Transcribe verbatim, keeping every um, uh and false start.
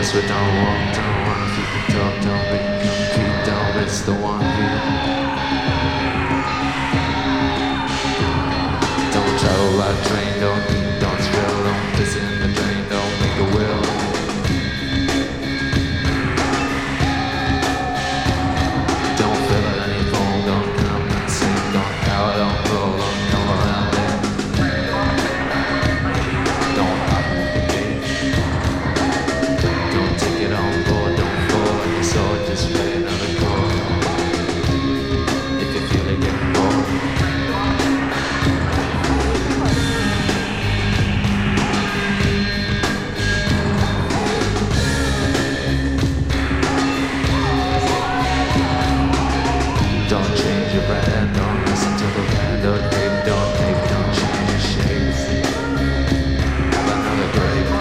place with no walk. Don't wanna keep the talk, don't be compete, don't miss the one view. Don't travel by train, don't